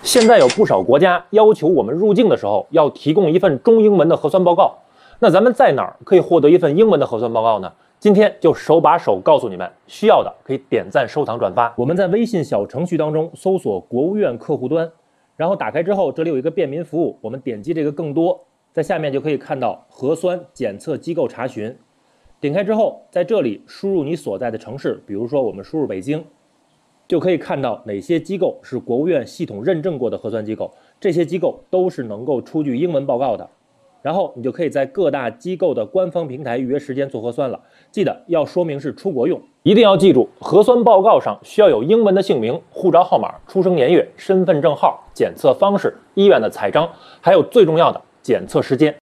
现在有不少国家要求我们入境的时候要提供一份中英文的核酸报告。那咱们在哪儿可以获得一份英文的核酸报告呢？今天就手把手告诉你们，需要的可以点赞、收藏、转发。我们在微信小程序当中搜索国务院客户端，然后打开之后，这里有一个便民服务，我们点击这个更多，在下面就可以看到核酸检测机构查询。点开之后，在这里输入你所在的城市，比如说我们输入北京，就可以看到哪些机构是国务院系统认证过的核酸机构，这些机构都是能够出具英文报告的。然后你就可以在各大机构的官方平台预约时间做核酸了，记得要说明是出国用。一定要记住，核酸报告上需要有英文的姓名、护照号码、出生年月、身份证号、检测方式、医院的采章，还有最重要的检测时间。